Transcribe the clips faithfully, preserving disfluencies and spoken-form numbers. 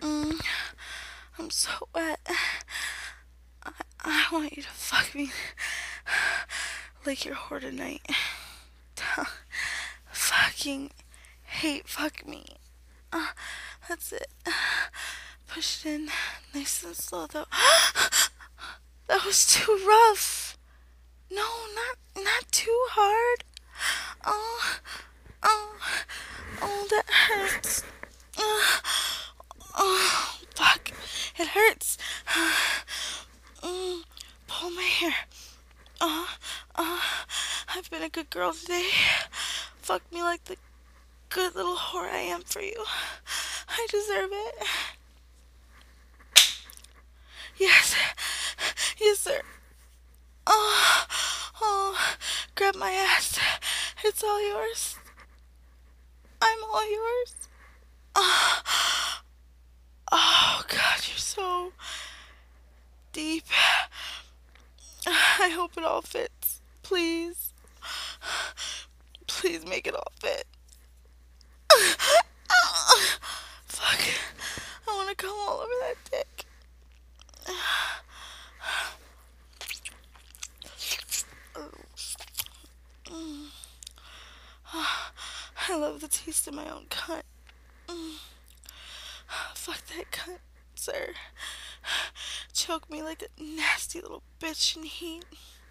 Mm, I'm so wet. I, I want you to fuck me like your whore tonight. Fucking hate fuck me. Uh, that's it. Push it in nice and slow though. That was too rough. No, not not too hard. Oh, oh, oh, that hurts. Uh, oh, fuck. It hurts. Mm, pull my hair. Uh, uh, I've been a good girl today. Fuck me like the good little whore I am for you. I deserve it. Yes. Yes, sir. Oh, oh, grab my ass. It's all yours. I'm all yours. Oh, oh God, you're so deep. I hope it all fits. Please. Please make it all fit. Fuck. I want to come all over that dick. I love the taste of my own cunt. Fuck that cunt, sir. Choke me like a nasty little bitch in heat.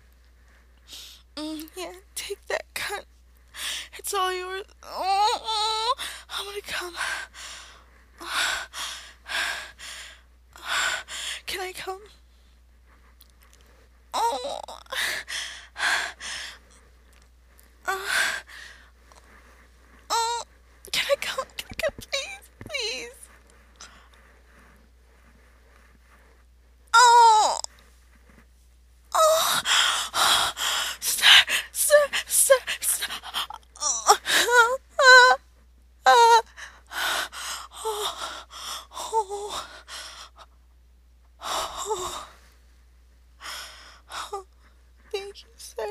Mm, yeah, take that cunt. It's all yours. Oh, oh, I'm gonna come. Can I come? Oh. Uh, oh. Can I come? Can I come, please? Please. Oh. Oh. Sir, sir, sir, sir. Oh. Uh, uh, oh. Oh. Oh. Oh. Thank you, sir.